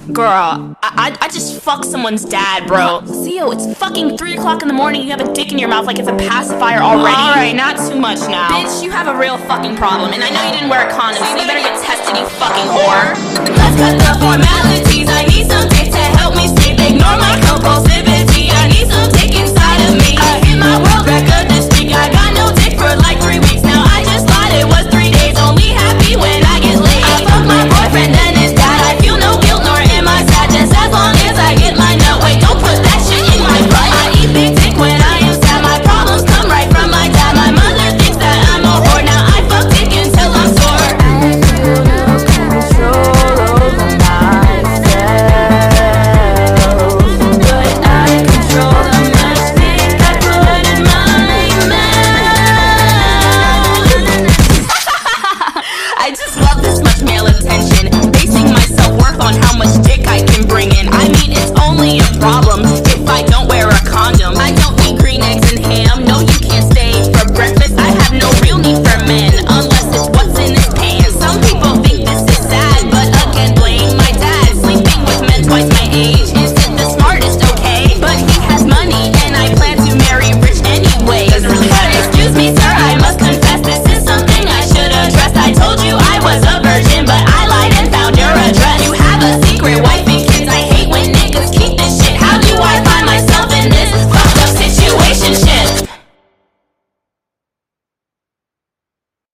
Girl, I just fucked someone's dad, bro. Zio, it's fucking 3 o'clock in the morning. You have a dick in your mouth like it's a pacifier already. Alright, not too much now. Bitch, you have a real fucking problem. And I know you didn't wear a condom, so you better get tested, you fucking whore. Let's cut the formality.